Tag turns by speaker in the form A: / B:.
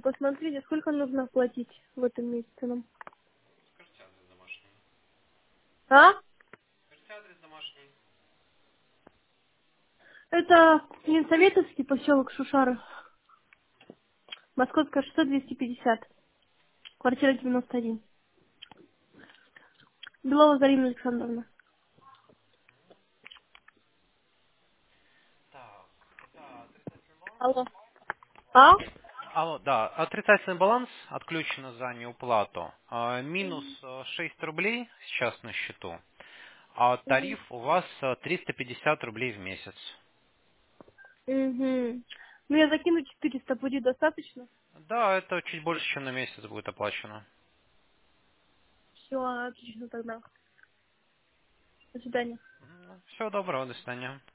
A: посмотрите, сколько нужно платить в этом месяце нам. А? Это Ленсоветовский поселок Шушары. Московская 600-250. Квартира 91. Белова Зарина Александровна. Алло. А?
B: Алло, да, отрицательный баланс отключено за неуплату. Минус 6 рублей сейчас на счету, а
A: Угу.
B: тариф у вас 350 рублей в месяц.
A: Угу. Ну, я закину 400, будет достаточно?
B: Да, это чуть больше, чем на месяц будет оплачено.
A: Все, отлично тогда. До свидания.
B: Всего доброго, до свидания.